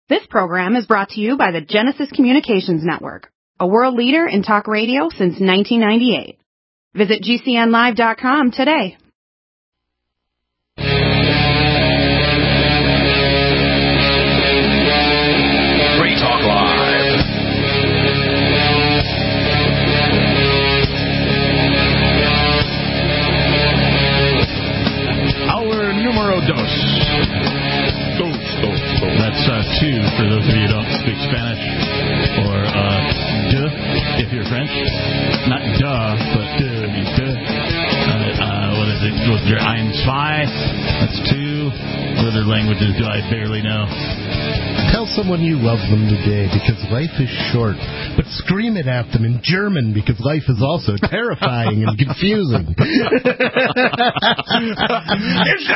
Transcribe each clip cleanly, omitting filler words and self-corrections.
This program is brought to you by the Genesis Communications Network, a world leader in talk radio since 1998. Visit GCNlive.com today. Free Talk Live. Our numero dos. That's two for those of you who don't speak Spanish, or duh if you're French. Not duh, but duh means duh. What is it? Ein zwei. That's two. What other languages do I barely know? Tell someone you love them today because life is short, but scream it at them in German because life is also terrifying and confusing. It's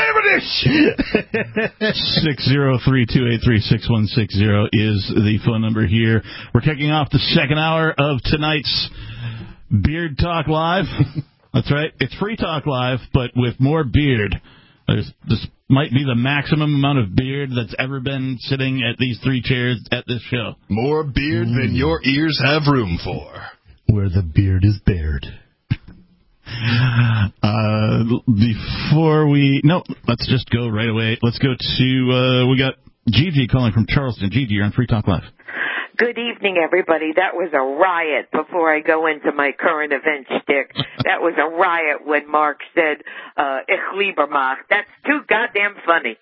603-283-6160 is the phone number here. We're kicking off the second hour of tonight's Beard Talk Live. That's right. It's Free Talk Live, but with more beard. This might be the maximum amount of beard that's ever been sitting at these three chairs at this show. More beard than your ears have room for. Where the beard is bared. Let's just go right away. Let's go to, we got Gigi calling from Charleston. Gigi, you're on Free Talk Live. Good evening, everybody. That was a riot before I go into my current event shtick. That was a riot when Mark said, Ich lieber Mark. That's too goddamn funny.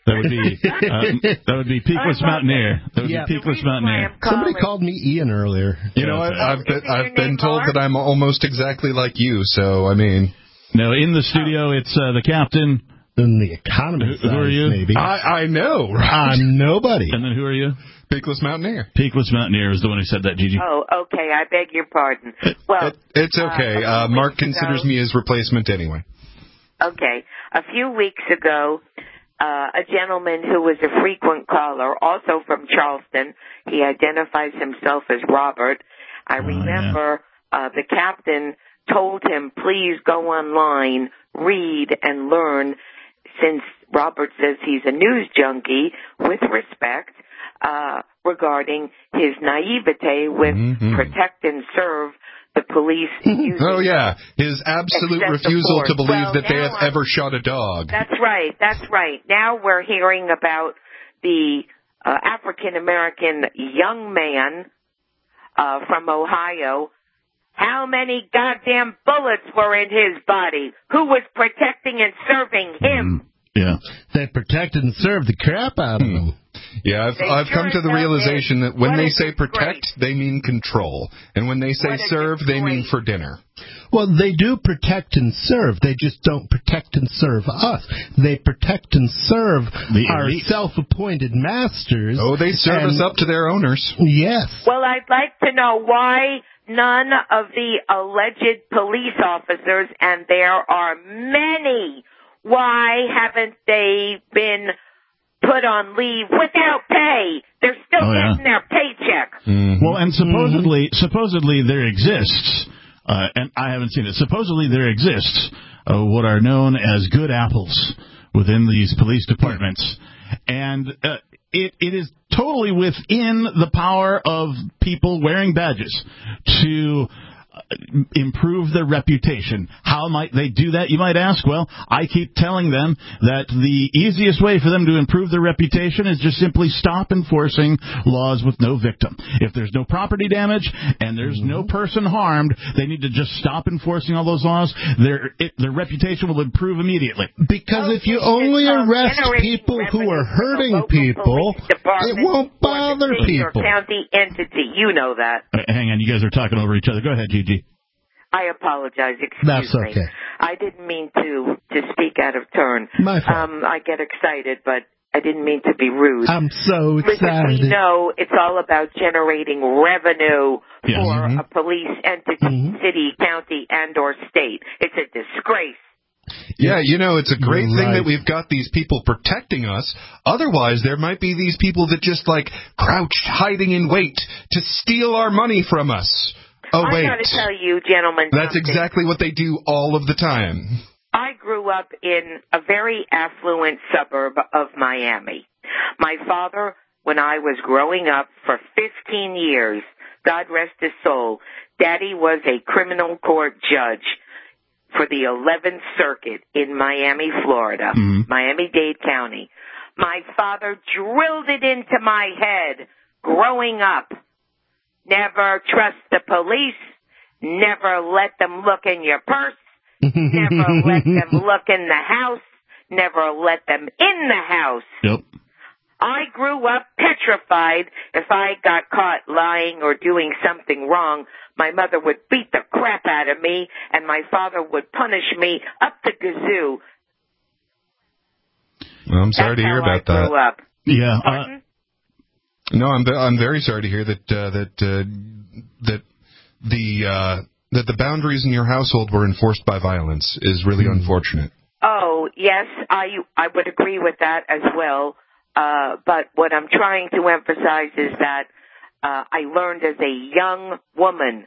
That would be Peakless Mountaineer. That would be Peakless Mountaineer. Somebody called me Ian earlier. You know what? I've been told that I'm almost exactly like you, so, I mean... No, in the studio, it's the captain... In the economist who are you? Maybe. I know, right? I'm nobody. And then who are you? Peakless Mountaineer. Peakless Mountaineer is the one who said that, Gigi. Oh, okay. I beg your pardon. Well, it's okay. Mark considers me his replacement anyway. Okay. A few weeks ago, a gentleman who was a frequent caller, also from Charleston, he identifies himself as Robert. I remember the captain told him, please go online, read, and learn. Since Robert says he's a news junkie, with respect, regarding his naivete with protect and serve the police. Oh, yeah. His absolute refusal to believe that they have ever shot a dog. That's right. That's right. Now we're hearing about the African-American young man from Ohio. How many goddamn bullets were in his body? Who was protecting and serving him? Yeah. They protected and served the crap out of him. Yeah, I've come to the realization that when they say protect, they mean control. And when they say serve, they mean for dinner. Well, they do protect and serve. They just don't protect and serve us. They protect and serve our self-appointed masters. Oh, they serve us up to their owners. Yes. Well, I'd like to know why none of the alleged police officers, and there are many, why haven't they been put on leave without pay? They're still getting their paycheck. Mm-hmm. Well, and supposedly there exists, and I haven't seen it, supposedly there exists what are known as good apples within these police departments. And it is totally within the power of people wearing badges to improve their reputation. How might they do that, you might ask? Well, I keep telling them that the easiest way for them to improve their reputation is just simply stop enforcing laws with no victim. If there's no property damage and there's no person harmed, they need to just stop enforcing all those laws. Their reputation will improve immediately. Because if you only arrest people who are hurting people, it won't bother people. County entity, you know that. Hang on, you guys are talking over each other. Go ahead, Gigi. I apologize. Excuse That's okay. me. I didn't mean to speak out of turn. My fault. I get excited, but I didn't mean to be rude. I'm so excited. Because we know it's all about generating revenue for a police entity, city, county, and or state. It's a disgrace. Yeah, you know, it's a great thing that we've got these people protecting us. Otherwise, there might be these people that just, like, crouched, hiding in wait to steal our money from us. Oh, wait. I got to tell you, gentlemen, that's exactly what they do all of the time. I grew up in a very affluent suburb of Miami. My father when I was growing up for 15 years. God rest his soul. Daddy was a criminal court judge for the 11th Circuit in Miami, Florida, Miami-Dade County. My father drilled it into my head growing up. Never trust the police. Never let them look in your purse. Never let them look in the house. Never let them in the house. Yep. I grew up petrified if I got caught lying or doing something wrong. My mother would beat the crap out of me, and my father would punish me up the kazoo. Well, I'm sorry to hear about that. Grew up. Yeah. No, I'm very sorry to hear that the boundaries in your household were enforced by violence is really unfortunate. Oh, yes, I would agree with that as well. But what I'm trying to emphasize is that I learned as a young woman,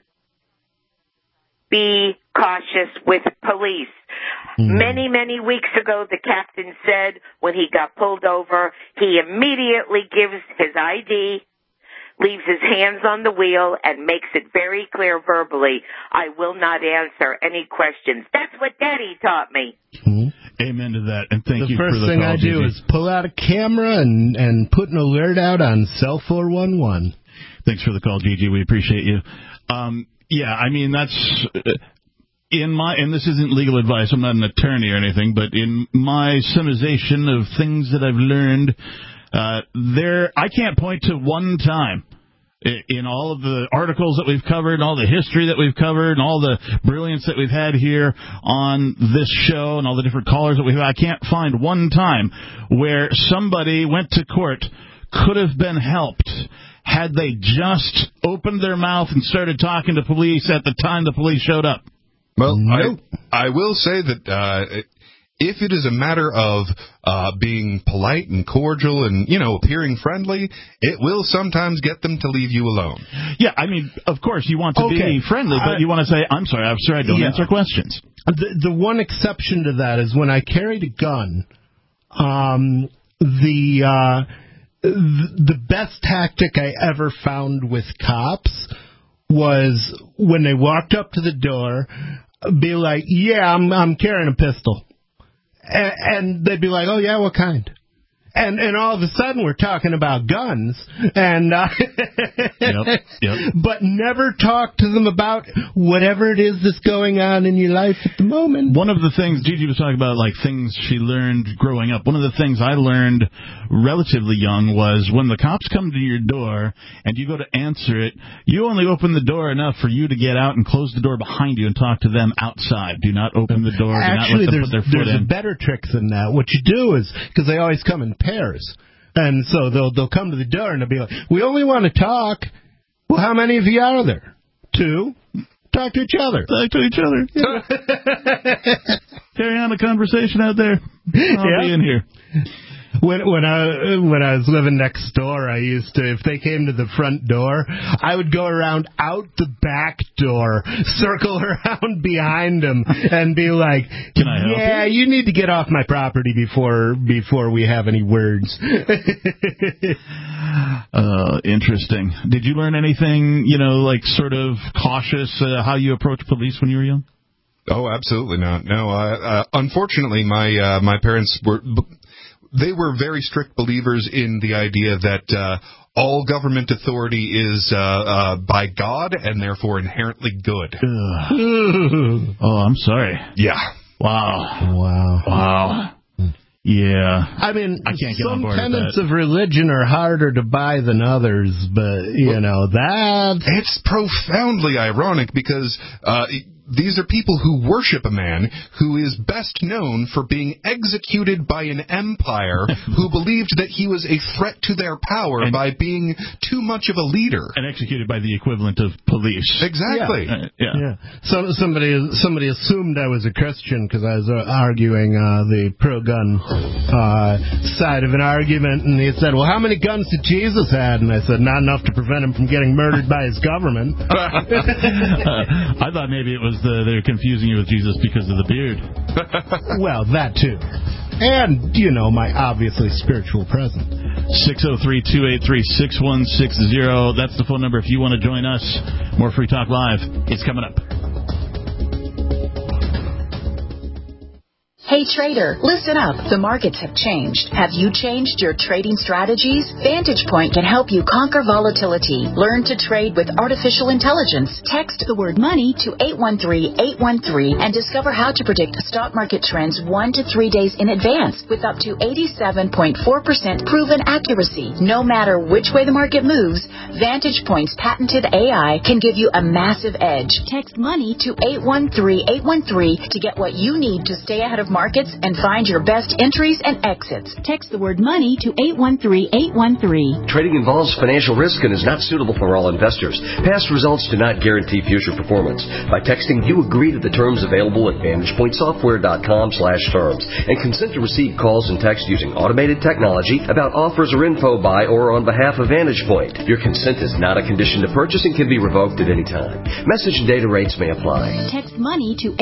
be cautious with police. Many, many weeks ago, the captain said when he got pulled over, he immediately gives his ID, leaves his hands on the wheel, and makes it very clear verbally, I will not answer any questions. That's what Daddy taught me. Amen to that, and thank you for the call. The first thing I do is pull out a camera and put an alert out on Cell 411. Thanks for the call, Gigi. We appreciate you. Yeah, I mean, that's and this isn't legal advice. I'm not an attorney or anything, but in my summarization of things that I've learned, I can't point to one time in all of the articles that we've covered, and all the history that we've covered, and all the brilliance that we've had here on this show, and all the different callers that we've had, I can't find one time where somebody went to court, could have been helped had they just opened their mouth and started talking to police at the time the police showed up. Well, I will say that if it is a matter of being polite and cordial and, appearing friendly, it will sometimes get them to leave you alone. Yeah, I mean, of course, you want to be friendly, but you want to say, I'm sorry, I don't answer questions. The one exception to that is when I carried a gun, the best tactic I ever found with cops was when they walked up to the door, be like, yeah, I'm carrying a pistol. And they'd be like, oh, yeah, what kind? And all of a sudden we're talking about guns, and but never talk to them about whatever it is that's going on in your life at the moment. One of the things Gigi was talking about, like things she learned growing up, one of the things I learned relatively young was when the cops come to your door and you go to answer it, you only open the door enough for you to get out and close the door behind you and talk to them outside. Do not open the door. Actually, do not let them put their foot in. There's a better trick than that. What you do is, because they always come in pairs, and so they'll come to the door and they'll be like, we only want to talk. Well, how many of you are there? 2. Talk to each other. Talk to each other. Yeah. Carry on the conversation out there. I'll be in here. When I was living next door, I used to, if they came to the front door, I would go around out the back door, circle around behind them, and be like, "Can I help you? Yeah, you need to get off my property before we have any words." Interesting. Did you learn anything, like sort of cautious how you approach police when you were young? Oh, absolutely not. No, unfortunately, my parents were very strict believers in the idea that all government authority is by God and therefore inherently good. Oh, I'm sorry. Yeah. Wow. Yeah. I mean, I can't get on board some tenets with that. of religion are harder to buy than others, but, that... It's profoundly ironic because these are people who worship a man who is best known for being executed by an empire who believed that he was a threat to their power by being too much of a leader. And executed by the equivalent of police. Exactly. Yeah. So somebody assumed I was a Christian because I was arguing the pro-gun side of an argument, and he said, well, how many guns did Jesus have? And I said, not enough to prevent him from getting murdered by his government. I thought maybe it was they're confusing you with Jesus because of the beard. Well, that too. And, my obviously spiritual presence. 603-283-6160. That's the phone number if you want to join us. More Free Talk Live. It's coming up. Hey trader, listen up. The markets have changed. Have you changed your trading strategies? Vantage Point can help you conquer volatility. Learn to trade with artificial intelligence. Text the word money to 813-813 and discover how to predict stock market trends 1 to 3 days in advance with up to 87.4% proven accuracy. No matter which way the market moves, Vantage Point's patented AI can give you a massive edge. Text money to 813-813 to get what you need to stay ahead of markets and find your best entries and exits. Text the word money to 813-813. Trading involves financial risk and is not suitable for all investors. Past results do not guarantee future performance. By texting, you agree to the terms available at VantagePointSoftware.com/terms and consent to receive calls and texts using automated technology about offers or info by or on behalf of Vantage Point. Your consent is not a condition to purchase and can be revoked at any time. Message and data rates may apply. Text money to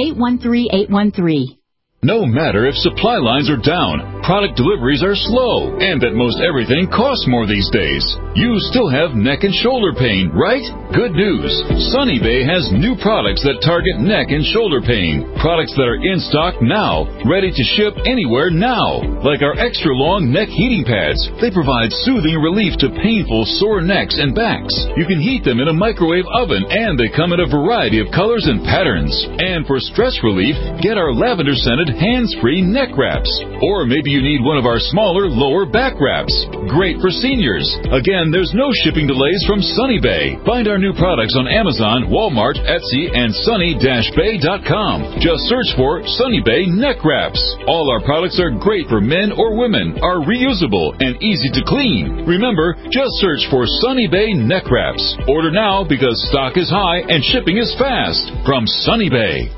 813-813. No matter if supply lines are down, product deliveries are slow, and that most everything costs more these days, you still have neck and shoulder pain, right? Good news. Sunny Bay has new products that target neck and shoulder pain. Products that are in stock now, ready to ship anywhere now. Like our extra long neck heating pads. They provide soothing relief to painful sore necks and backs. You can heat them in a microwave oven, and they come in a variety of colors and patterns. And for stress relief, get our lavender-scented hands-free neck wraps. Or maybe you need one of our smaller lower back wraps. Great for seniors. Again, there's no shipping delays from Sunny Bay. Find our new products on Amazon, Walmart, Etsy, and sunny-bay.com. Just search for Sunny Bay neck wraps. All our products are great for men or women, are reusable, and easy to clean. Remember, just search for Sunny Bay neck wraps. Order now because stock is high and shipping is fast. From Sunny Bay.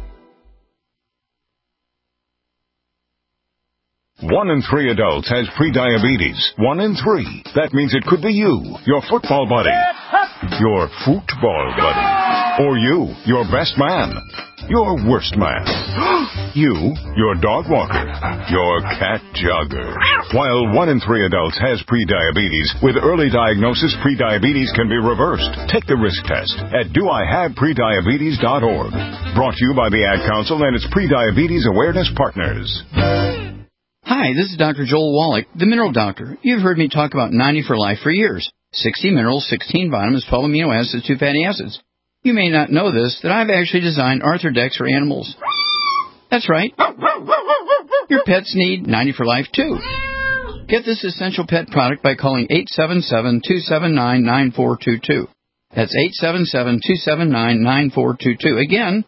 1 in 3 adults has prediabetes. 1 in 3. That means it could be you, your football buddy, your football buddy, or you, your best man, your worst man, you, your dog walker, your cat jogger. While 1 in 3 adults has prediabetes, with early diagnosis, prediabetes can be reversed. Take the risk test at doihaveprediabetes.org. Brought to you by the Ad Council and its Prediabetes Awareness Partners. Hi, this is Dr. Joel Wallach, the Mineral Doctor. You've heard me talk about 90 for Life for years. 60 minerals, 16 vitamins, 12 amino acids, 2 fatty acids. You may not know this, that I've actually designed Arthrodex for animals. That's right. Your pets need 90 for Life, too. Get this essential pet product by calling 877-279-9422. That's 877-279-9422. Again,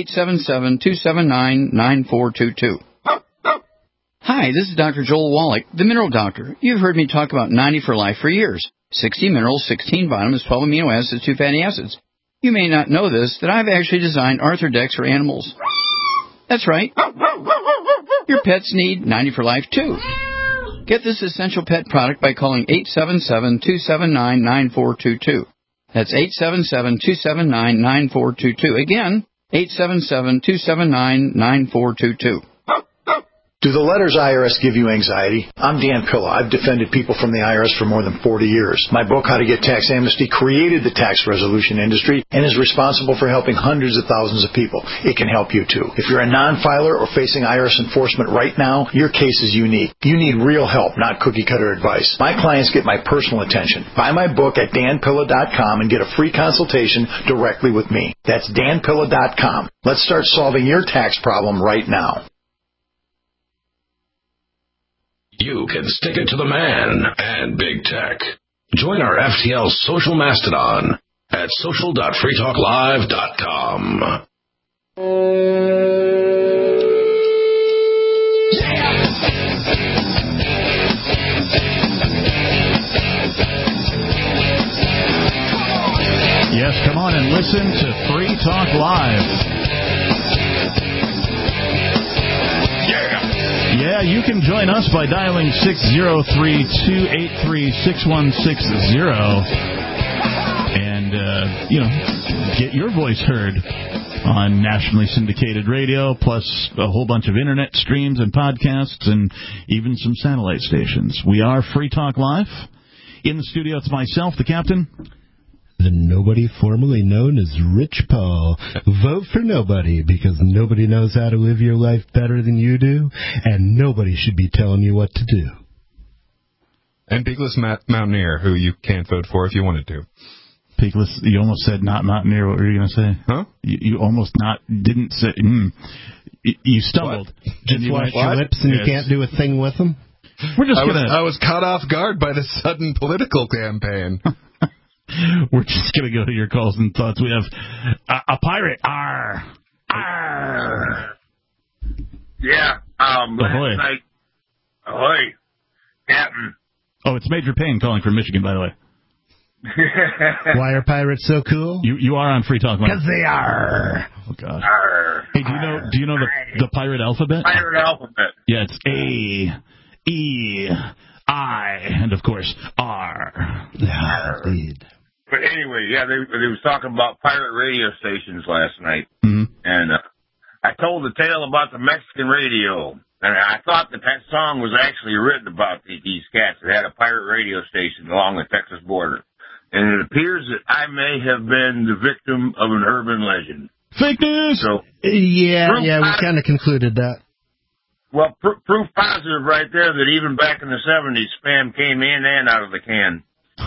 877-279-9422. Hi, this is Dr. Joel Wallach, the Mineral Doctor. You've heard me talk about 90 for Life for years. 60 minerals, 16 vitamins, 12 amino acids, 2 fatty acids. You may not know this, that I've actually designed Arthrodex for animals. That's right. Your pets need 90 for Life, too. Get this essential pet product by calling 877-279-9422. That's 877-279-9422. Again, 877-279-9422. Do the letters IRS give you anxiety? I'm Dan Pilla. I've defended people from the IRS for more than 40 years. My book, How to Get Tax Amnesty, created the tax resolution industry and is responsible for helping hundreds of thousands of people. It can help you, too. If you're a non-filer or facing IRS enforcement right now, your case is unique. You need real help, not cookie-cutter advice. My clients get my personal attention. Buy my book at danpilla.com and get a free consultation directly with me. That's danpilla.com. Let's start solving your tax problem right now. You can stick it to the man and big tech. Join our FTL social mastodon at social.freetalklive.com. Yes, come on and listen to Free Talk Live. Yeah, you can join us by dialing 603-283-6160 and, get your voice heard. on nationally syndicated radio, plus a whole bunch of internet streams and podcasts, and even some satellite stations. We are Free Talk Live. In the studio, it's myself, the captain. The nobody formerly known as Rich Paul. Vote for nobody, because nobody knows how to live your life better than you do, and nobody should be telling you what to do. And Peakless Mountaineer, who you can't vote for if you wanted to. Peakless, you almost said not Mountaineer. What were you going to say? Huh? You almost didn't say. You stumbled. Just wash your lips and you can't do a thing with them? We're just I was caught off guard by the sudden political campaign. We're just going to go to your calls and thoughts. We have a pirate. Arr. Arr. Yeah. Ahoy. Night. Ahoy. Captain. Oh, it's Major Payne calling from Michigan, by the way. Why are pirates so cool? You are on Free Talk Live. Because they are. Oh, God. Arr. Hey, do you know the pirate alphabet? Pirate alphabet. Yeah, it's A, E, I, and, of course, R. Indeed. But anyway, yeah, they was talking about pirate radio stations last night. Mm-hmm. And I told the tale about the Mexican radio. And I thought that song was actually written about these cats that had a pirate radio station along the Texas border. And it appears that I may have been the victim of an urban legend. Fake news! So, yeah, we kind of concluded that. Well, proof positive right there that even back in the 70s, spam came in and out of the can.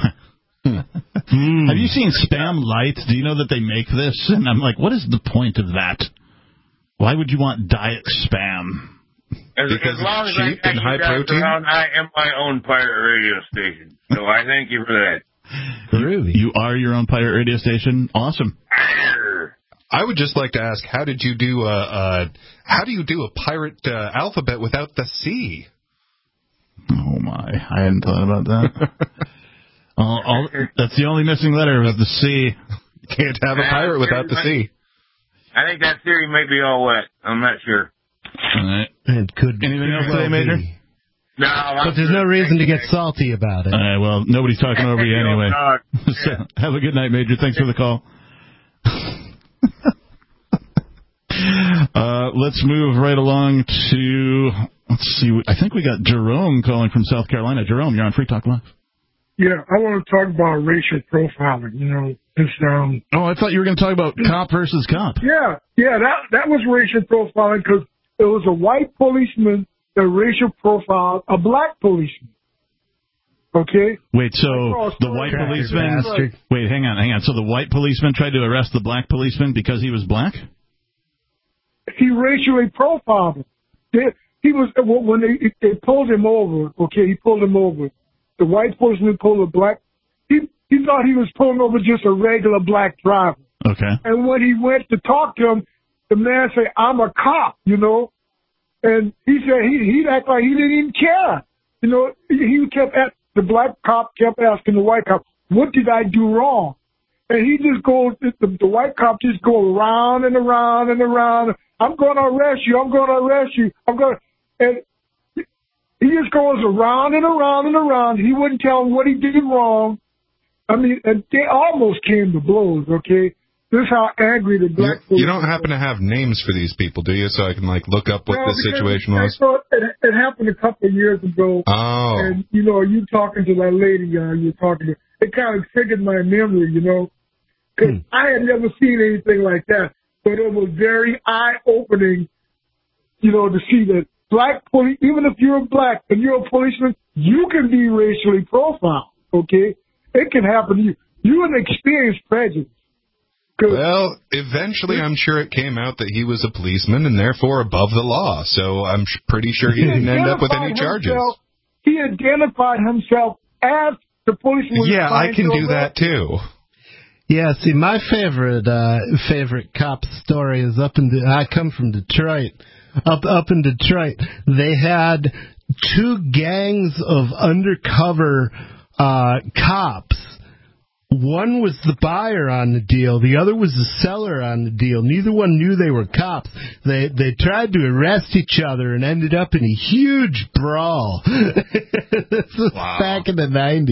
Have you seen Spam Light? Do you know that they make this? And I'm like, what is the point of that? Why would you want diet Spam? As long as I got you guys around, I am my own pirate radio station. So I thank you for that. Really? You are your own pirate radio station? Awesome. I would just like to ask, how do you do a pirate alphabet without the C? Oh my, I hadn't thought about that. That's the only missing letter was the C. You can't have a pirate without the C. I think that theory may be all wet. I'm not sure. All right. It could be. Anything else today, Major? No. But there's no reason to get salty about it. All right, well, nobody's talking over you anyway. So, have a good night, Major. Thanks for the call. Let's move right along to, let's see, I think we got Jerome calling from South Carolina. Jerome, you're on Free Talk Live. Yeah, I want to talk about racial profiling. You know, it's Oh, I thought you were going to talk about cop versus cop. Yeah, that was racial profiling because it was a white policeman that racial profiled a black policeman. Okay. Wait, so the white policeman? Wait, hang on. So the white policeman tried to arrest the black policeman because he was black? He racially profiled him. He was when they pulled him over. Okay, he pulled him over. The white policeman pulled a black. He thought he was pulling over just a regular black driver. Okay. And when he went to talk to him, the man said, "I'm a cop," you know. And he said he'd act like he didn't even care. You know, the black cop kept asking the white cop, "What did I do wrong?" And he just goes, the white cop just go around and around and around. "I'm going to arrest you. I'm going to arrest you. And he just goes around and around and around. He wouldn't tell him what he did wrong. I mean, and they almost came to blows, okay? This is how angry the black You don't happen to have names for these people, do you? So I can, look up what this situation was? It happened a couple of years ago. Oh. And, you talking to that lady you're talking to, it kind of triggered my memory, Because I had never seen anything like that. But it was very eye-opening, to see that black police, even if you're black and you're a policeman, you can be racially profiled, okay? It can happen to you. You can experience prejudice. Well, eventually I'm sure it came out that he was a policeman and therefore above the law. So I'm pretty sure he didn't end up with any charges. He identified himself as the policeman. Yeah, I can do that too. Yeah, see, my favorite cop story is I come from Detroit. Up in Detroit, they had two gangs of undercover cops. One was the buyer on the deal. The other was the seller on the deal. Neither one knew they were cops. They tried to arrest each other and ended up in a huge brawl. This was back in the 90s.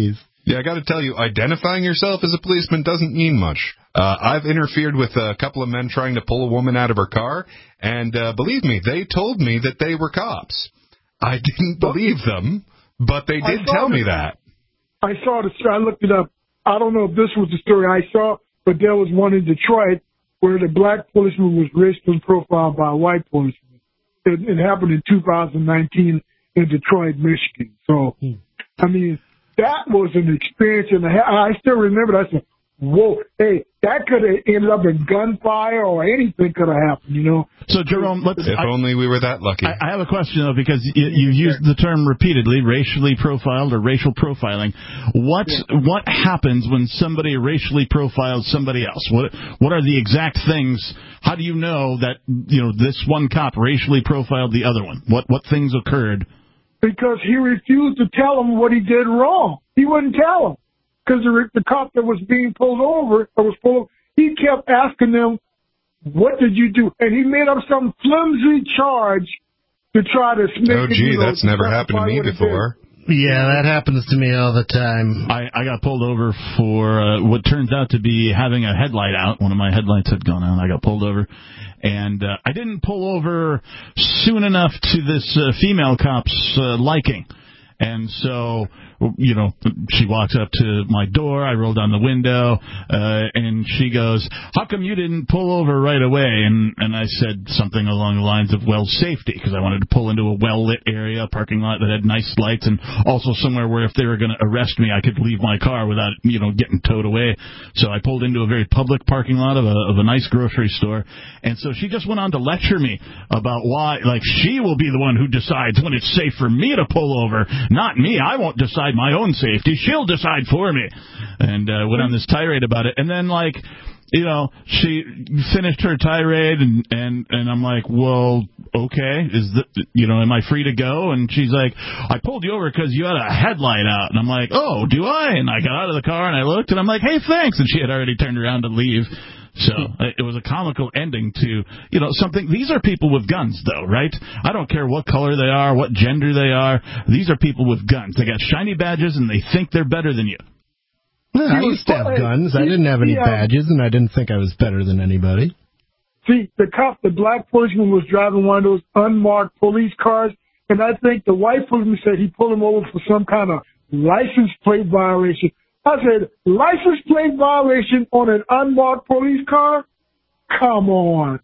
Yeah, I got to tell you, identifying yourself as a policeman doesn't mean much. I've interfered with a couple of men trying to pull a woman out of her car, and believe me, they told me that they were cops. I didn't believe them, but they did tell me that. I saw the story. I looked it up. I don't know if this was the story I saw, but there was one in Detroit where the black policeman was racially profiled by a white policeman. It happened in 2019 in Detroit, Michigan. So, I mean, that was an experience, and I still remember that. I said, whoa, hey, that could have ended up in gunfire or anything could have happened, you know. So, Jerome, if only we were that lucky. I have a question, though, because you used the term repeatedly, racially profiled or racial profiling. What happens when somebody racially profiles somebody else? What are the exact things? How do you know that, you know, this one cop racially profiled the other one? What things occurred? Because he refused to tell him what he did wrong. He wouldn't tell him. Because the cop that was being pulled over, he kept asking them, what did you do? And he made up some flimsy charge to try to make Oh, gee, that's never happened to me before. Yeah, that happens to me all the time. I got pulled over for what turns out to be having a headlight out. One of my headlights had gone out. I got pulled over. And I didn't pull over soon enough to this female cop's liking. And so, you know, she walks up to my door. I roll down the window, and she goes, how come you didn't pull over right away? And I said something along the lines of, well, safety, because I wanted to pull into a well-lit area, a parking lot that had nice lights, and also somewhere where if they were going to arrest me, I could leave my car without, you know, getting towed away. So I pulled into a very public parking lot of a nice grocery store. And so she just went on to lecture me about why, like, she will be the one who decides when it's safe for me to pull over, not me. I won't decide my own safety. She'll decide for me. And went on this tirade about it. And then, like, you know, she finished her tirade, and I'm like, well, okay, am I free to go? And she's like, I pulled you over because you had a headlight out. And I'm like, oh, do I? And I got out of the car, and I looked, and I'm like, hey, thanks. And she had already turned around to leave. So it was a comical ending to, you know, something. These are people with guns, though, right? I don't care what color they are, what gender they are. These are people with guns. They got shiny badges, and they think they're better than you. No, I used to have guns. I didn't have any badges, and I didn't think I was better than anybody. See, the black policeman was driving one of those unmarked police cars, and I think the white policeman said he pulled him over for some kind of license plate violation. I said, license plate violation on an unmarked police car? Come on.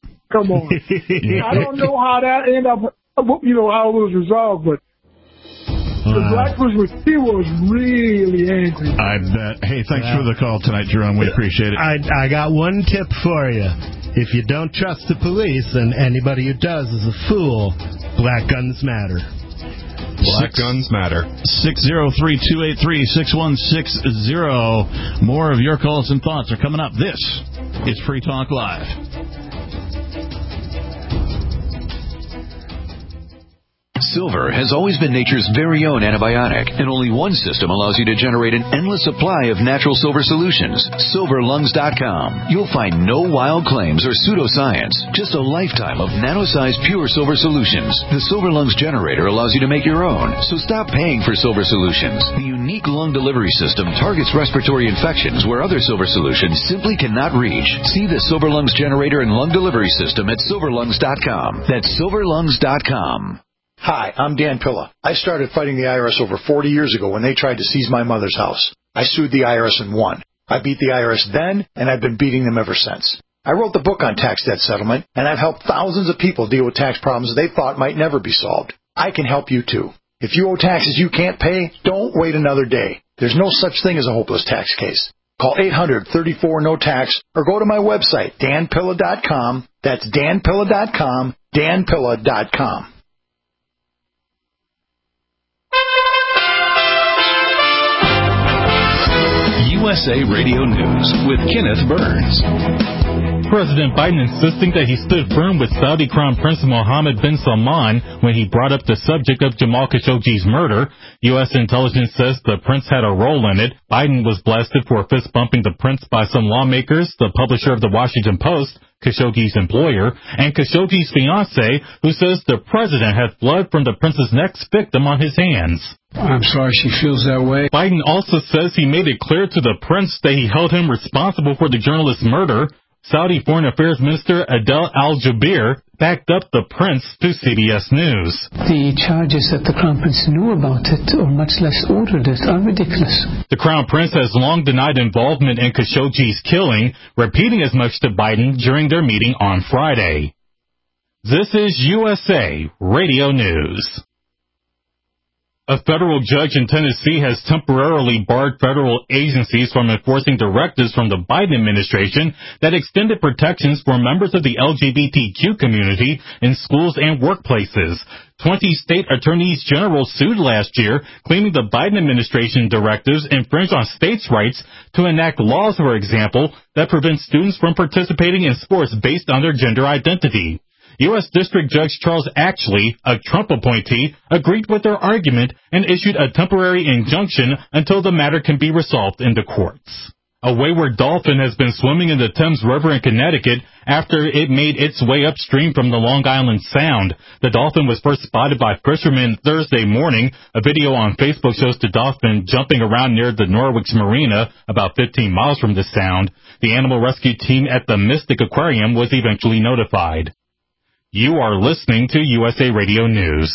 I don't know how that ended up, you know, how it was resolved, but the black policeman, he was really angry. I bet. Hey, thanks for the call tonight, Jerome. We appreciate it. I got one tip for you. If you don't trust the police, then anybody who does is a fool. Black guns matter. Black guns matter. 603-283-6160. More of your calls and thoughts are coming up. This is Free Talk Live. Silver has always been nature's very own antibiotic, and only one system allows you to generate an endless supply of natural silver solutions. SilverLungs.com. You'll find no wild claims or pseudoscience, just a lifetime of nano-sized pure silver solutions. The Silver Lungs generator allows you to make your own, so stop paying for silver solutions. The unique lung delivery system targets respiratory infections where other silver solutions simply cannot reach. See the Silver Lungs generator and lung delivery system at SilverLungs.com. That's SilverLungs.com. Hi, I'm Dan Pilla. I started fighting the IRS over 40 years ago when they tried to seize my mother's house. I sued the IRS and won. I beat the IRS then, and I've been beating them ever since. I wrote the book on tax debt settlement, and I've helped thousands of people deal with tax problems they thought might never be solved. I can help you too. If you owe taxes you can't pay, don't wait another day. There's no such thing as a hopeless tax case. Call 800-34-NO-TAX or go to my website, danpilla.com. That's danpilla.com, danpilla.com. USA Radio News with Kenneth Burns. President Biden insisting that he stood firm with Saudi Crown Prince Mohammed bin Salman when he brought up the subject of Jamal Khashoggi's murder. U.S. intelligence says the prince had a role in it. Biden was blasted for fist-bumping the prince by some lawmakers, the publisher of the Washington Post, Khashoggi's employer, and Khashoggi's fiancée, who says the president had blood from the prince's next victim on his hands. I'm sorry she feels that way. Biden also says he made it clear to the prince that he held him responsible for the journalist's murder. Saudi Foreign Affairs Minister Adel Al-Jubeir backed up the prince to CBS News. The charges that the Crown Prince knew about it, or much less ordered it, are ridiculous. The Crown Prince has long denied involvement in Khashoggi's killing, repeating as much to Biden during their meeting on Friday. This is USA Radio News. A federal judge in Tennessee has temporarily barred federal agencies from enforcing directives from the Biden administration that extended protections for members of the LGBTQ community in schools and workplaces. 20 state attorneys general sued last year, claiming the Biden administration directives infringe on states' rights to enact laws, for example, that prevent students from participating in sports based on their gender identity. U.S. District Judge Charles Ashley, a Trump appointee, agreed with their argument and issued a temporary injunction until the matter can be resolved in the courts. A wayward dolphin has been swimming in the Thames River in Connecticut after it made its way upstream from the Long Island Sound. The dolphin was first spotted by fishermen Thursday morning. A video on Facebook shows the dolphin jumping around near the Norwich Marina, about 15 miles from the Sound. The animal rescue team at the Mystic Aquarium was eventually notified. You are listening to USA Radio News.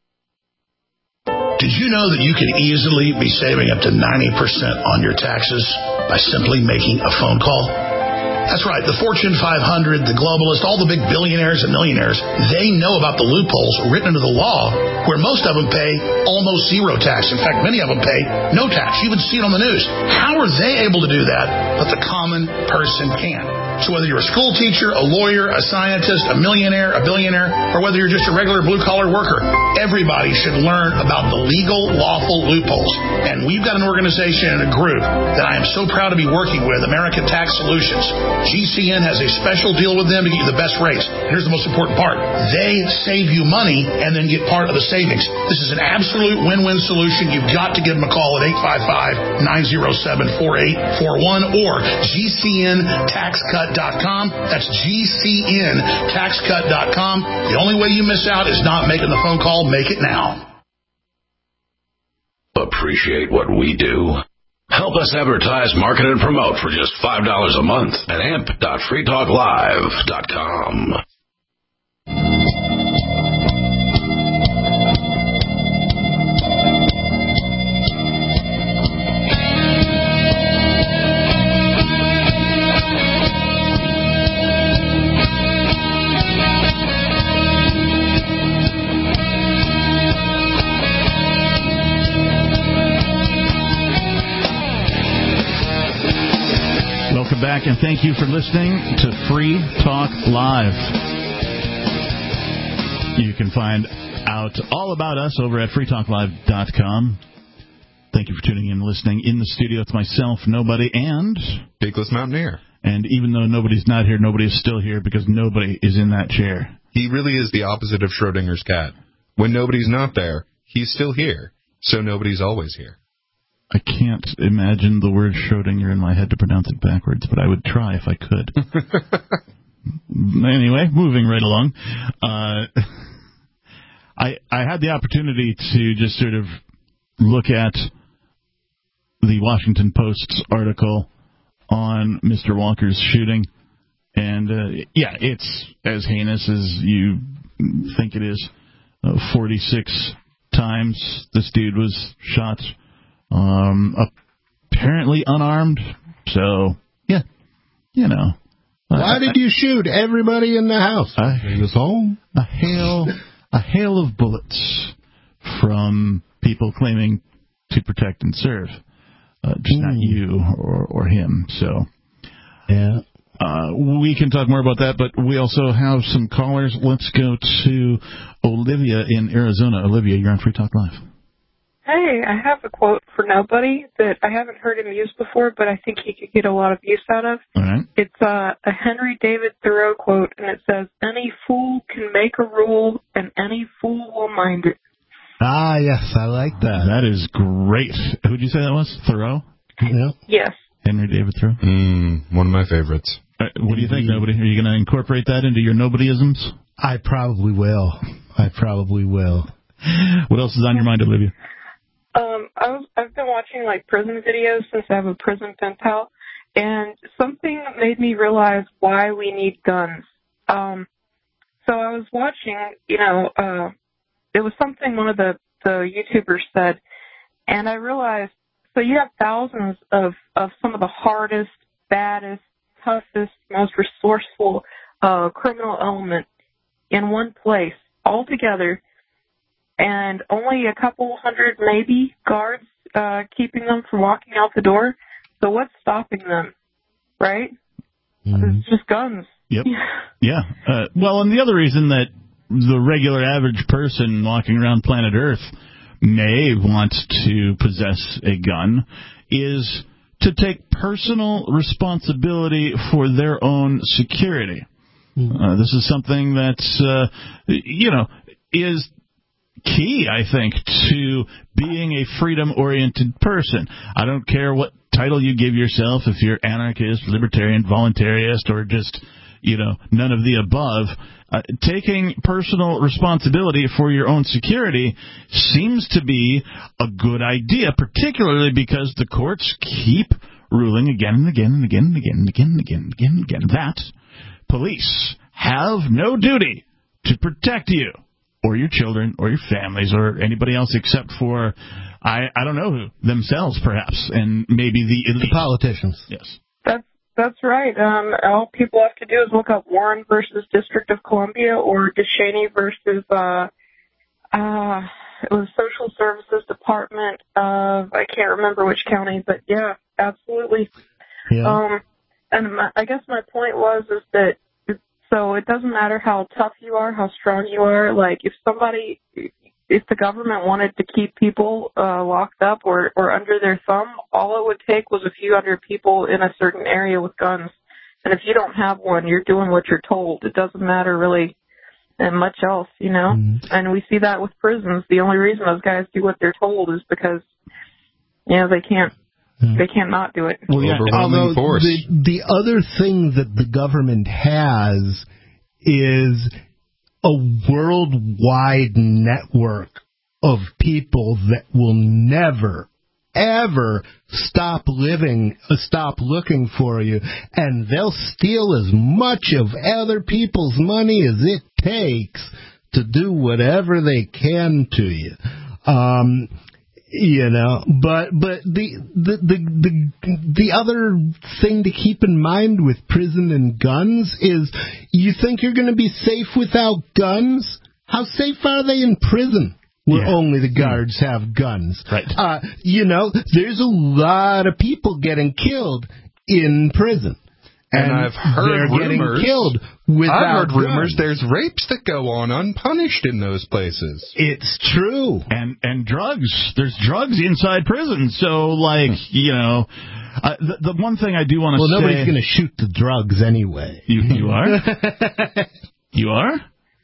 Did you know that you can easily be saving up to 90% on your taxes by simply making a phone call? That's right. The Fortune 500, the globalists, all the big billionaires and millionaires, they know about the loopholes written into the law where most of them pay almost zero tax. In fact, many of them pay no tax. You would see it on the news. How are they able to do that, but the common person can't? So whether you're a school teacher, a lawyer, a scientist, a millionaire, a billionaire, or whether you're just a regular blue-collar worker, everybody should learn about the legal, lawful loopholes. And we've got an organization and a group that I am so proud to be working with, American Tax Solutions. GCN has a special deal with them to get you the best rates. Here's the most important part. They save you money and then get part of the savings. This is an absolute win-win solution. You've got to give them a call at 855-907-4841 or GCNTaxCut.com. That's GCNTaxCut.com. The only way you miss out is not making the phone call. Make it now. Appreciate what we do? Help us advertise, market, and promote for just $5 a month at amp.freetalklive.com. Welcome back, and thank you for listening to Free Talk Live. You can find out all about us over at freetalklive.com. Thank you for tuning in and listening. In the studio, it's myself, Nobody, and Beakless Mountaineer. And even though nobody's not here, nobody is still here because nobody is in that chair. He really is the opposite of Schrodinger's cat. When nobody's not there, he's still here, so nobody's always here. I can't imagine the word Schrodinger in my head to pronounce it backwards, but I would try if I could. Anyway, moving right along. I had the opportunity to just sort of look at the Washington Post's article on Mr. Walker's shooting. And, yeah, it's as heinous as you think it is. 46 times this dude was shot. Apparently unarmed, so, yeah, you know. Why did you shoot everybody in the house? He was home. A hail of bullets from people claiming to protect and serve. Just not you or him, so. Yeah. We can talk more about that, but we also have some callers. Let's go to Olivia in Arizona. Olivia, you're on Free Talk Live. Hey, I have a quote for Nobody that I haven't heard him use before, but I think he could get a lot of use out of. All right. It's a Henry David Thoreau quote, and it says, "Any fool can make a rule, and any fool will mind it." Ah, yes, I like that. That is great. Who did you say that was? Thoreau? Yeah. Yes. Henry David Thoreau? One of my favorites. What do you think, Nobody? Are you going to incorporate that into your Nobodyisms? I probably will. What else is on your mind, Olivia? I've been watching like prison videos since I have a prison pen pal, and something made me realize why we need guns. So I was watching, it was something one of the YouTubers said, and I realized, so you have thousands of some of the hardest, baddest, toughest, most resourceful criminal element in one place, all together, and only a couple hundred, maybe, guards keeping them from walking out the door. So what's stopping them, right? It's just guns. Yep. Yeah. Well, and the other reason that the regular average person walking around planet Earth may want to possess a gun is to take personal responsibility for their own security. This is something that's, is key, I think, to being a freedom-oriented person. I don't care what title you give yourself, if you're anarchist, libertarian, voluntarist, or just, none of the above. Taking personal responsibility for your own security seems to be a good idea, particularly because the courts keep ruling again and again and again and again and again and again and again and again that police have no duty to protect you or your children or your families or anybody else except for, I don't know who, themselves perhaps, and maybe the elite. The politicians. Yes. That's right. All people have to do is look up Warren versus District of Columbia or DeShaney versus, it was Social Services Department of, I can't remember which county, but yeah, absolutely. Yeah. I guess my point was is that, so it doesn't matter how tough you are, how strong you are, like if the government wanted to keep people locked up or under their thumb, all it would take was a few hundred people in a certain area with guns. And if you don't have one, you're doing what you're told. It doesn't matter really and much else, And we see that with prisons. The only reason those guys do what they're told is because, they can't not do it. Well, yeah. Although the other thing that the government has is a worldwide network of people that will never, ever stop looking for you, and they'll steal as much of other people's money as it takes to do whatever they can to you. But the other thing to keep in mind with prison and guns is you think you're going to be safe without guns? How safe are they in prison where only the guards have guns? Right. There's a lot of people getting killed in prison. And I've heard rumors. I've heard rumors there's rapes that go on unpunished in those places. It's true. And drugs. There's drugs inside prison. So, the one thing I do want to say... Well, nobody's going to shoot the drugs anyway. You are? You are?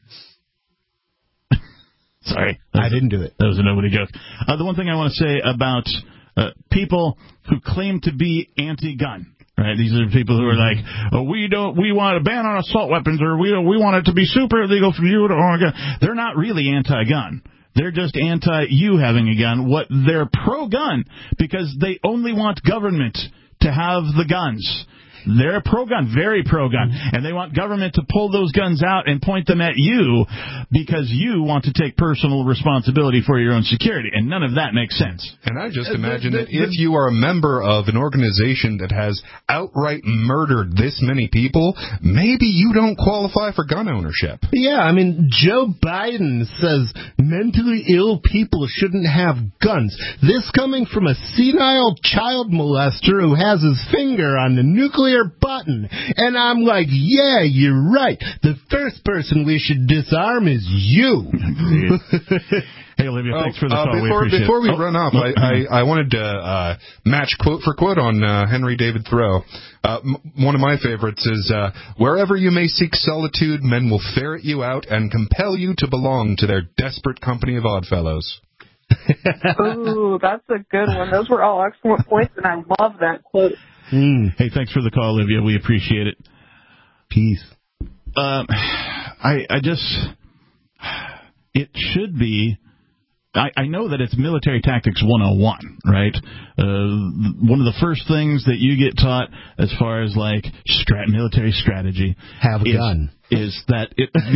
Sorry. I didn't do it. That was a nobody joke. The one thing I want to say about people who claim to be anti-gun... Right, these are people who are like, we want a ban on assault weapons, or we want it to be super illegal for you to own a gun. They're not really anti-gun. They're just anti-you having a gun. They're pro-gun because they only want government to have the guns. They're pro-gun, very pro-gun, and they want government to pull those guns out and point them at you because you want to take personal responsibility for your own security, and none of that makes sense. And I just imagine that if you are a member of an organization that has outright murdered this many people, maybe you don't qualify for gun ownership. Yeah, I mean, Joe Biden says mentally ill people shouldn't have guns. This coming from a senile child molester who has his finger on the nuclear button. And I'm like, yeah, you're right. The first person we should disarm is you. Hey, Olivia, thanks for the call. Before we run off, I wanted to match quote for quote on Henry David Thoreau. One of my favorites is, wherever you may seek solitude, men will ferret you out and compel you to belong to their desperate company of oddfellows. Ooh, that's a good one. Those were all excellent points, and I love that quote. Hey, thanks for the call, Olivia. We appreciate it. Peace. It should be I know that it's Military Tactics 101, right? One of the first things that you get taught as far as like military strategy have a gun is that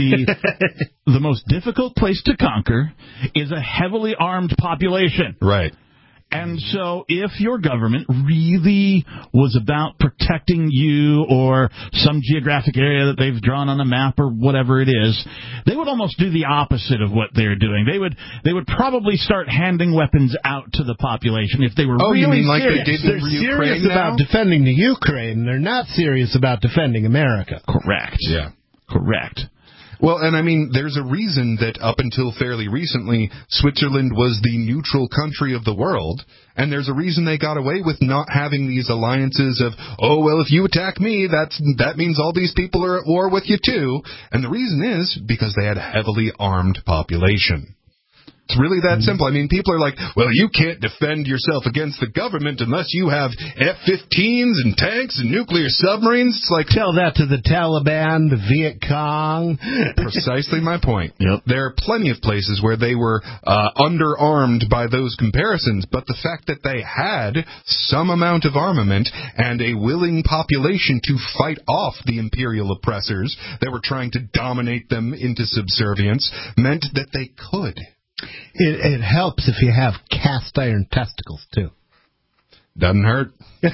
the most difficult place to conquer is a heavily armed population. Right. And so if your government really was about protecting you or some geographic area that they've drawn on a map or whatever it is, they would almost do the opposite of what they're doing. They would probably start handing weapons out to the population if they were really you mean like serious. they did They're in serious Ukraine about defending the Ukraine. They're not serious about defending America. Correct. Yeah. Correct. Well, and I mean, there's a reason that up until fairly recently, Switzerland was the neutral country of the world, and there's a reason they got away with not having these alliances of, oh, well, if you attack me, that means all these people are at war with you too. And the reason is because they had a heavily armed population. It's really that simple. I mean, people are like, well, you can't defend yourself against the government unless you have F-15s and tanks and nuclear submarines. It's like, tell that to the Taliban, the Viet Cong. Precisely my point. Yep. There are plenty of places where they were underarmed by those comparisons, but the fact that they had some amount of armament and a willing population to fight off the imperial oppressors that were trying to dominate them into subservience meant that they could. It helps if you have cast iron testicles, too. Doesn't hurt.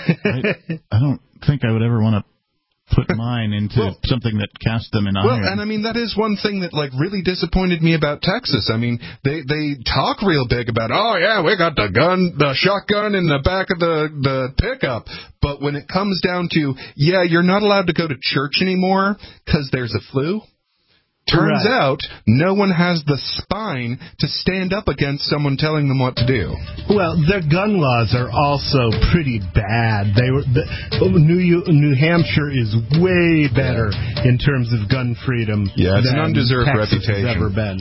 I don't think I would ever want to put mine into something that cast them in iron. Well, and I mean, that is one thing that, like, really disappointed me about Texas. I mean, they talk real big about, oh, yeah, we got the shotgun in the back of the pickup. But when it comes down to, yeah, you're not allowed to go to church anymore because there's a flu. Turns out, no one has the spine to stand up against someone telling them what to do. Well, their gun laws are also pretty bad. New Hampshire is way better in terms of gun freedom. Yeah, it's an undeserved Texas reputation. Has ever been.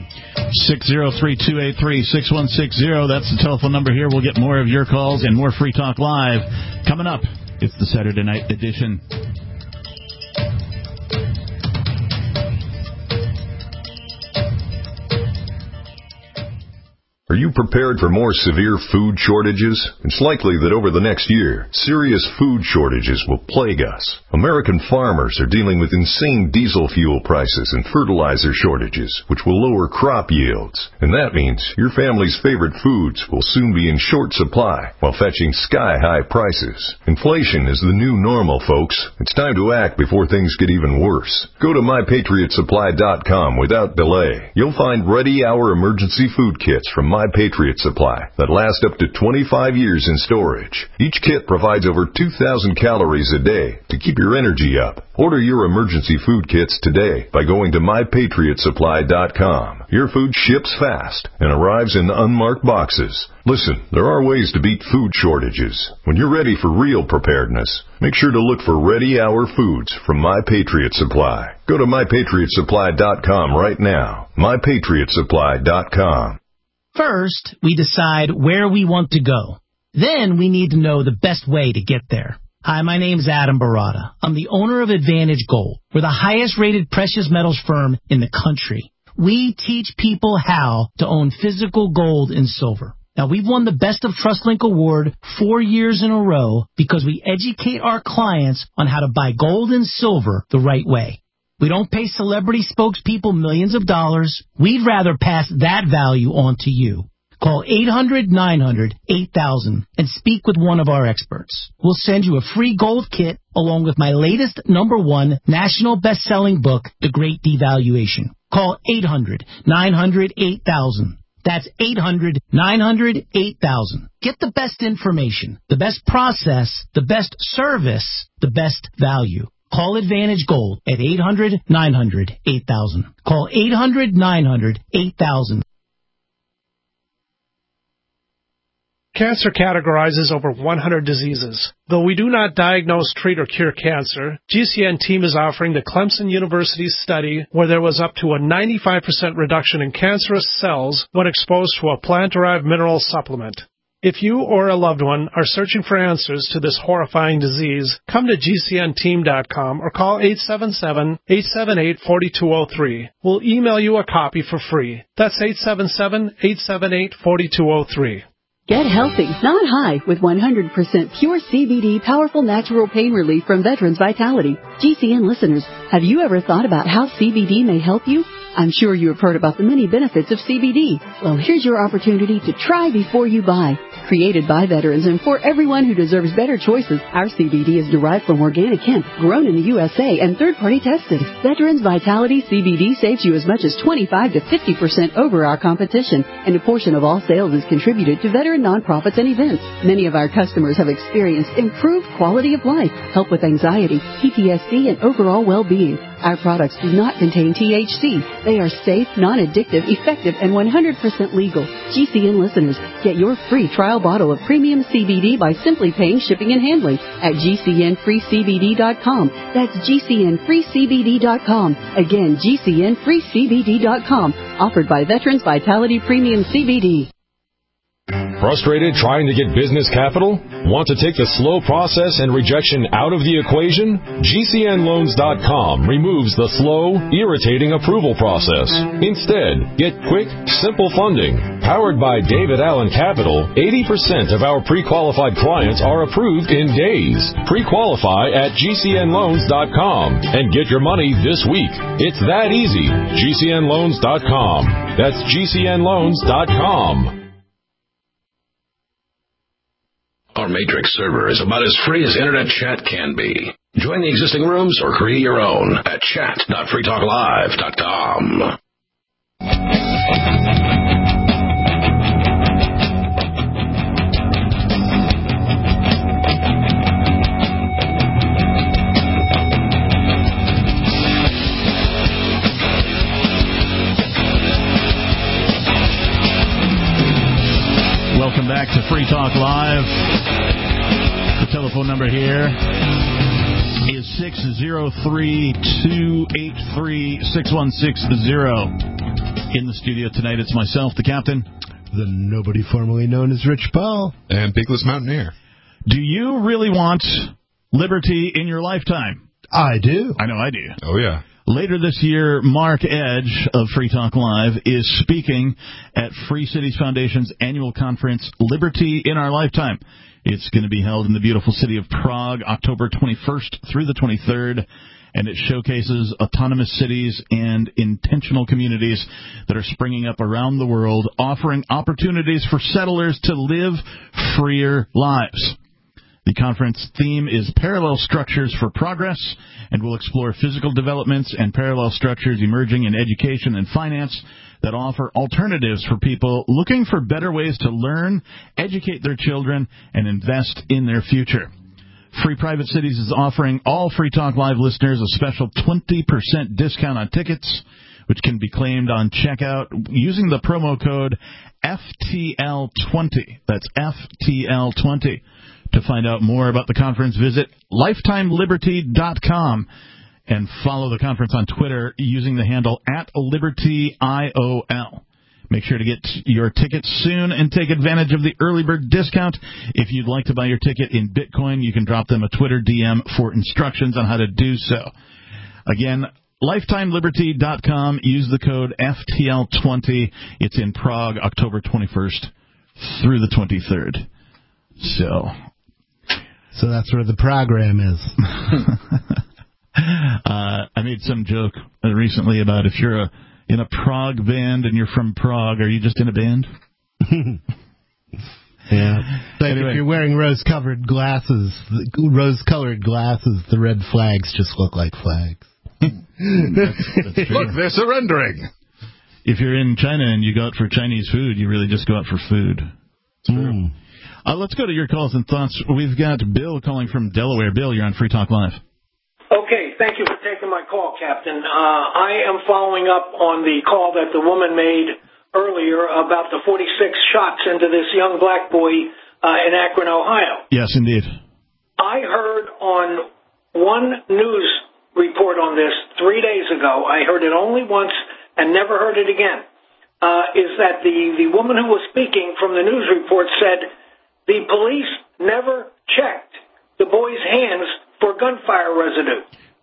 603-283-6160. That's the telephone number here. We'll get more of your calls and more Free Talk Live coming up. It's the Saturday night edition. Are you prepared for more severe food shortages? It's likely that over the next year, serious food shortages will plague us. American farmers are dealing with insane diesel fuel prices and fertilizer shortages, which will lower crop yields. And that means your family's favorite foods will soon be in short supply while fetching sky-high prices. Inflation is the new normal, folks. It's time to act before things get even worse. Go to MyPatriotSupply.com without delay. You'll find ready-hour emergency food kits from My Patriot Supply that last up to 25 years in storage. Each kit provides over 2,000 calories a day to keep your energy up. Order your emergency food kits today by going to MyPatriotSupply.com. Your food ships fast and arrives in unmarked boxes. Listen, there are ways to beat food shortages. When you're ready for real preparedness, make sure to look for ready-hour foods from My Patriot Supply. Go to MyPatriotSupply.com right now. MyPatriotSupply.com. First, we decide where we want to go. Then we need to know the best way to get there. Hi, my name's Adam Barada. I'm the owner of Advantage Gold. We're the highest-rated precious metals firm in the country. We teach people how to own physical gold and silver. Now, we've won the Best of TrustLink Award 4 years in a row because we educate our clients on how to buy gold and silver the right way. We don't pay celebrity spokespeople millions of dollars. We'd rather pass that value on to you. Call 800-900-8000 and speak with one of our experts. We'll send you a free gold kit along with my latest #1 national best-selling book, The Great Devaluation. Call 800-900-8000. That's 800-900-8000. Get the best information, the best process, the best service, the best value. Call Advantage Gold at 800-900-8000. Call 800-900-8000. Cancer categorizes over 100 diseases. Though we do not diagnose, treat, or cure cancer, GCN team is offering the Clemson University study where there was up to a 95% reduction in cancerous cells when exposed to a plant-derived mineral supplement. If you or a loved one are searching for answers to this horrifying disease, come to GCNteam.com or call 877-878-4203. We'll email you a copy for free. That's 877-878-4203. Get healthy, not high, with 100% pure CBD powerful natural pain relief from Veterans Vitality. GCN listeners, have you ever thought about how CBD may help you? I'm sure you have heard about the many benefits of CBD. Well, here's your opportunity to try before you buy. Created by veterans and for everyone who deserves better choices, our CBD is derived from organic hemp, grown in the USA, and third-party tested. Veterans Vitality CBD saves you as much as 25 to 50% over our competition, and a portion of all sales is contributed to veteran nonprofits and events. Many of our customers have experienced improved quality of life, help with anxiety, PTSD, and overall well-being. Our products do not contain THC. They are safe, non-addictive, effective, and 100% legal. GCN listeners, get your free trial bottle of premium CBD by simply paying shipping and handling at GCNFreeCBD.com. That's GCNFreeCBD.com. Again, GCNFreeCBD.com. Offered by Veterans Vitality Premium CBD. Frustrated trying to get business capital? Want to take the slow process and rejection out of the equation? GCNLoans.com removes the slow, irritating approval process. Instead, get quick, simple funding. Powered by David Allen Capital, 80% of our pre-qualified clients are approved in days. Pre-qualify at GCNLoans.com and get your money this week. It's that easy. GCNLoans.com. That's GCNLoans.com. Our Matrix server is about as free as internet chat can be. Join the existing rooms or create your own at chat.freetalklive.com. Welcome back to Free Talk Live. The telephone number here is 603-283-6160. In the studio tonight, it's myself, the captain. The nobody formerly known as Rich Paul. And Bigless Mountaineer. Do you really want liberty in your lifetime? I do. I know I do. Oh, yeah. Later this year, Mark Edge of Free Talk Live is speaking at Free Cities Foundation's annual conference, Liberty in Our Lifetime. It's going to be held in the beautiful city of Prague, October 21st through the 23rd, and it showcases autonomous cities and intentional communities that are springing up around the world, offering opportunities for settlers to live freer lives. The conference theme is Parallel Structures for Progress, and will explore physical developments and parallel structures emerging in education and finance that offer alternatives for people looking for better ways to learn, educate their children, and invest in their future. Free Private Cities is offering all Free Talk Live listeners a special 20% discount on tickets, which can be claimed on checkout using the promo code FTL20. That's FTL20. To find out more about the conference, visit LifetimeLiberty.com and follow the conference on Twitter using the handle @LibertyIOL. Make sure to get your tickets soon and take advantage of the early bird discount. If you'd like to buy your ticket in Bitcoin, you can drop them a Twitter DM for instructions on how to do so. Again, LifetimeLiberty.com. Use the code FTL20. It's in Prague, October 21st through the 23rd. So that's where the program is. I made some joke recently about if you're in a Prague band and you're from Prague, are you just in a band? Yeah. Like anyway. If you're wearing rose-colored glasses, the red flags just look like flags. That's true. Look, they're surrendering. If you're in China and you go out for Chinese food, you really just go out for food. Let's go to your calls and thoughts. We've got Bill calling from Delaware. Bill, you're on Free Talk Live. Okay, thank you for taking my call, Captain. I am following up on the call that the woman made earlier about the 46 shots into this young black boy in Akron, Ohio. Yes, indeed. I heard on one news report on this 3 days ago, I heard it only once and never heard it again, is that the woman who was speaking from the news report said the police never checked the boy's hands for gunfire residue.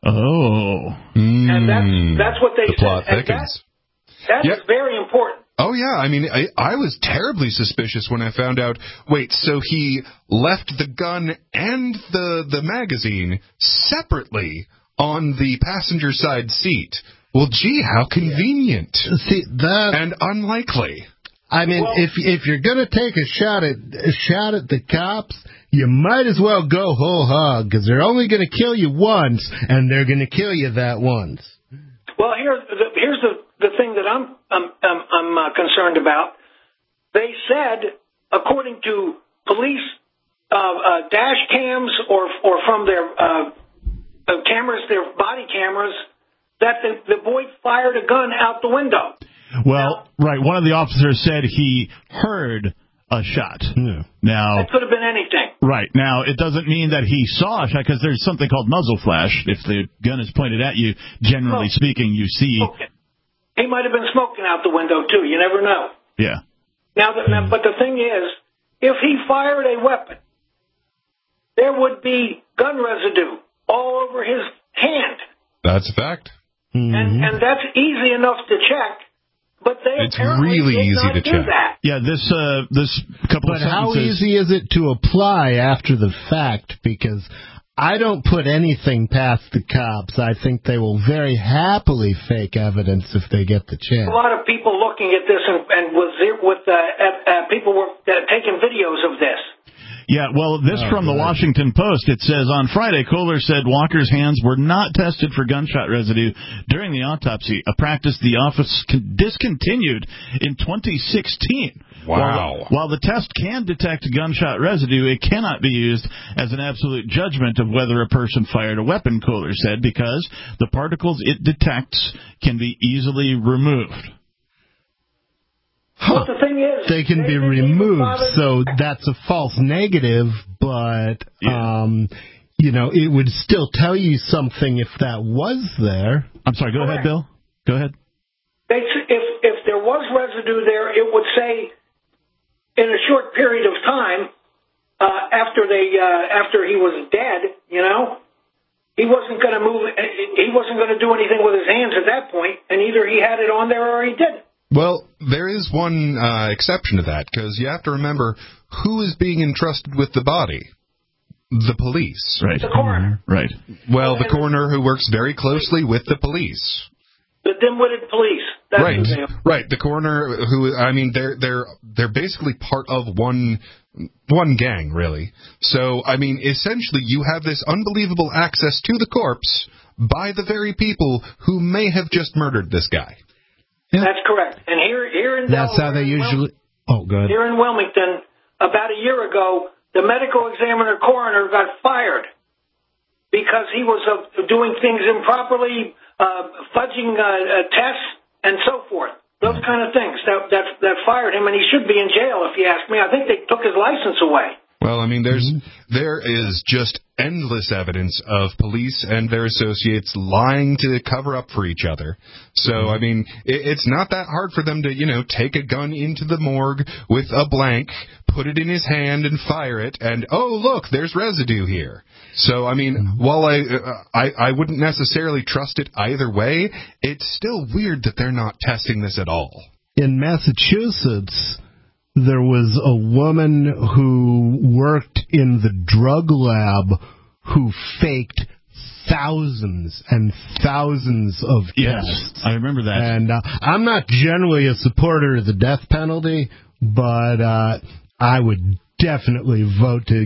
Oh. And that's what they the said. plot And thickens. that is very important. Oh, yeah. I mean, I was terribly suspicious when I found out, wait, so he left the gun and the magazine separately on the passenger side seat. Well, gee, how convenient. See, that... And unlikely. I mean, if you're going to take a shot at the cops, you might as well go whole hog, because they're only going to kill you once, and they're going to kill you that once. Well, here's the thing that I'm concerned about. They said, according to police dash cams or from their cameras, their body cameras, that the boy fired a gun out the window. Well, right. One of the officers said he heard a shot. Now, it could have been anything. Right. Now, it doesn't mean that he saw a shot, because there's something called muzzle flash. If the gun is pointed at you, generally speaking, you see... Okay. He might have been smoking out the window, too. You never know. Yeah. Now, but the thing is, if he fired a weapon, there would be gun residue all over his hand. That's a fact. And that's easy enough to check. But it's really easy to check. That. Yeah, this couple of sentences. But how easy is it to apply after the fact? Because I don't put anything past the cops. I think they will very happily fake evidence if they get the chance. A lot of people looking at this and people were taking videos of this. Yeah, well, this from the Washington Post. It says, on Friday, Kohler said Walker's hands were not tested for gunshot residue during the autopsy, a practice the office discontinued in 2016. Wow. While the test can detect gunshot residue, it cannot be used as an absolute judgment of whether a person fired a weapon, Kohler said, because the particles it detects can be easily removed. But the thing is, they can be removed, so that's a false negative, but, it would still tell you something if that was there. I'm sorry, go ahead, Bill. Go ahead. If there was residue there, it would say, in a short period of time, after he was dead, he wasn't going to move, he wasn't going to do anything with his hands at that point, and either he had it on there or he didn't. Well, there is one exception to that, because you have to remember who is being entrusted with the body. The police. Right. The coroner. Right. Well, the coroner who works very closely with the police. The dim-witted police. That's right. The coroner who, I mean, they're basically part of one gang, really. So, I mean, essentially, you have this unbelievable access to the corpse by the very people who may have just murdered this guy. Yeah. That's correct. And here in Delaware, how they usually... Oh, go ahead. Here in Wilmington, about a year ago, the medical examiner coroner got fired because he was doing things improperly, fudging tests, and so forth. Those kind of things that fired him, and he should be in jail, if you ask me. I think they took his license away. Well, I mean, there is just endless evidence of police and their associates lying to cover up for each other. So, I mean, it's not that hard for them to, take a gun into the morgue with a blank, put it in his hand and fire it, and, oh, look, there's residue here. So, I mean, while I wouldn't necessarily trust it either way, it's still weird that they're not testing this at all. In Massachusetts, there was a woman who worked in the drug lab who faked thousands and thousands of tests. Yes, I remember that. And I'm not generally a supporter of the death penalty, but I would definitely vote to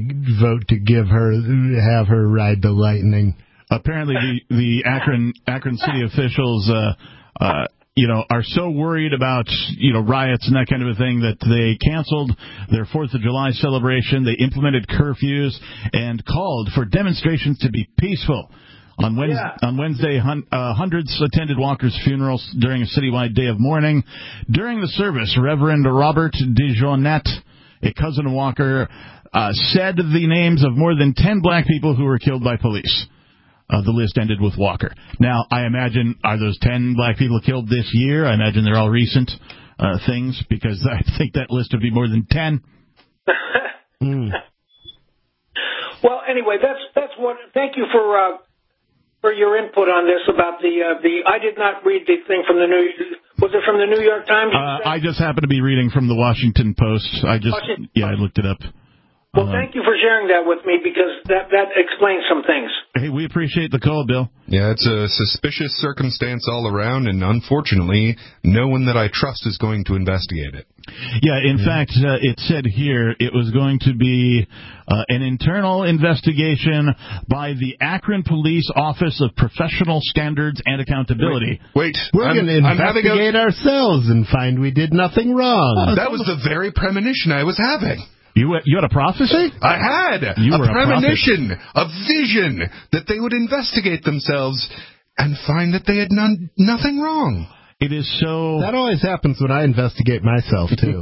have her ride the lightning. Apparently, the Akron city officials are so worried about, riots and that kind of a thing that they canceled their 4th of July celebration. They implemented curfews and called for demonstrations to be peaceful. On Wednesday, hundreds attended Walker's funeral during a citywide day of mourning. During the service, Reverend Robert DeJournette, a cousin of Walker, said the names of more than 10 black people who were killed by police. The list ended with Walker. Now, I imagine, are those 10 black people killed this year? I imagine they're all recent things, because I think that list would be more than 10. Well, anyway, that's what. Thank you for your input on this about the. I did not read the thing from the New. Was it from the New York Times? I just happened to be reading from the Washington Post. I looked it up. Well, thank you for sharing that with me because that explains some things. Hey, we appreciate the call, Bill. Yeah, it's a suspicious circumstance all around, and unfortunately, no one that I trust is going to investigate it. Yeah, in fact, it said here it was going to be an internal investigation by the Akron Police Office of Professional Standards and Accountability. Wait, we're going to investigate ourselves and find we did nothing wrong. That was the very premonition I was having. You had a prophecy? I had a premonition, a vision that they would investigate themselves and find that they had nothing wrong. It is so... That always happens when I investigate myself, too.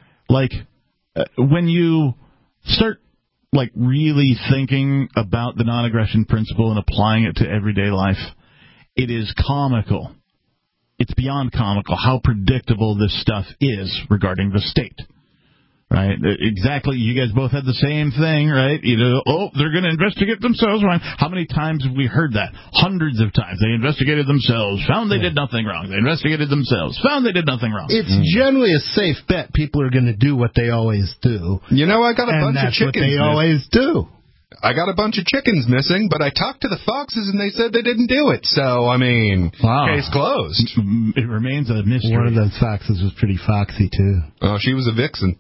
When you start, really thinking about the non-aggression principle and applying it to everyday life, it is comical. It's beyond comical how predictable this stuff is regarding the state. Right, exactly. You guys both had the same thing, right? They're going to investigate themselves. Right? How many times have we heard that? Hundreds of times. They investigated themselves, found they did nothing wrong. They investigated themselves, found they did nothing wrong. It's generally a safe bet. People are going to do what they always do. I got a bunch of chickens. What they always do. I got a bunch of chickens missing, but I talked to the foxes and they said they didn't do it. So, case closed. It remains a mystery. One of those foxes was pretty foxy, too. Oh, she was a vixen.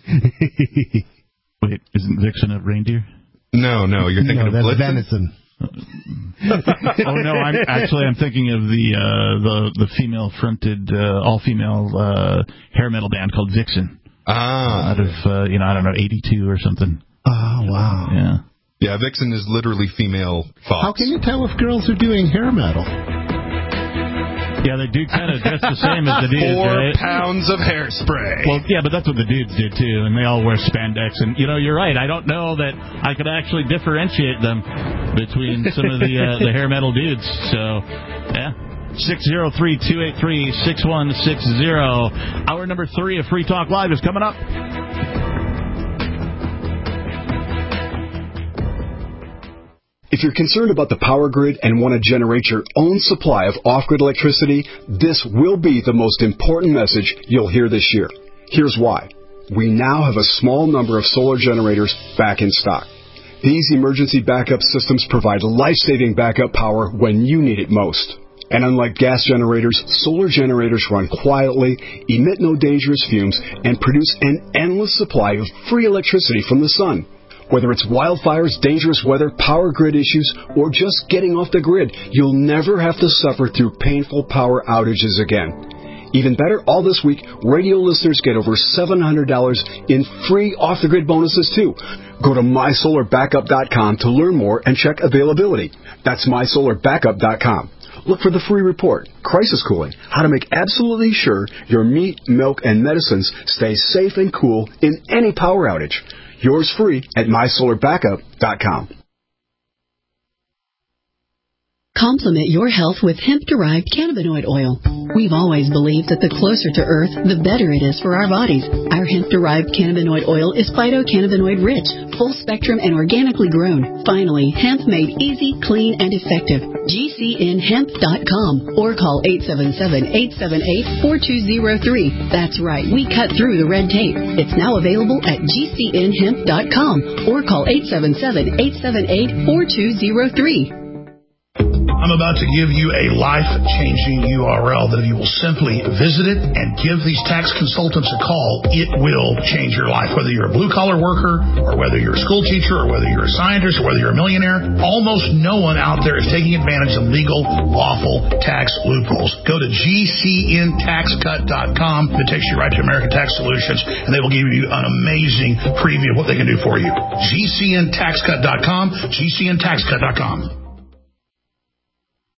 Wait, isn't Vixen a reindeer? No, you're thinking of Blitzen? Venison. I'm thinking of the female-fronted, all-female hair metal band called Vixen. Out of, 82 or something. Oh, wow. Yeah. Yeah, Vixen is literally female fox. How can you tell if girls are doing hair metal? Yeah, they do kind of dress the same as the dudes, 4 right? pounds of hairspray. Well, yeah, but that's what the dudes do, too, and they all wear spandex. And, you're right. I don't know that I could actually differentiate them between some of the hair metal dudes. So, yeah. 603-283-6160. Hour number 3 of Free Talk Live is coming up. If you're concerned about the power grid and want to generate your own supply of off-grid electricity, this will be the most important message you'll hear this year. Here's why. We now have a small number of solar generators back in stock. These emergency backup systems provide life-saving backup power when you need it most. And unlike gas generators, solar generators run quietly, emit no dangerous fumes, and produce an endless supply of free electricity from the sun. Whether it's wildfires, dangerous weather, power grid issues, or just getting off the grid, you'll never have to suffer through painful power outages again. Even better, all this week, radio listeners get over $700 in free off-the-grid bonuses, too. Go to mysolarbackup.com to learn more and check availability. That's mysolarbackup.com. Look for the free report, Crisis Cooling, how to make absolutely sure your meat, milk, and medicines stay safe and cool in any power outage. Yours free at mysolarbackup.com. Complement your health with hemp-derived cannabinoid oil. We've always believed that the closer to Earth, the better it is for our bodies. Our hemp-derived cannabinoid oil is phytocannabinoid-rich, full-spectrum, and organically grown. Finally, hemp made easy, clean, and effective. GCNhemp.com or call 877-878-4203. That's right, we cut through the red tape. It's now available at GCNhemp.com or call 877-878-4203. I'm about to give you a life-changing URL that if you will simply visit it and give these tax consultants a call, it will change your life. Whether you're a blue-collar worker or whether you're a school teacher or whether you're a scientist or whether you're a millionaire, almost no one out there is taking advantage of legal, lawful tax loopholes. Go to GCNTaxCut.com. It takes you right to American Tax Solutions, and they will give you an amazing preview of what they can do for you. GCNTaxCut.com, GCNTaxCut.com.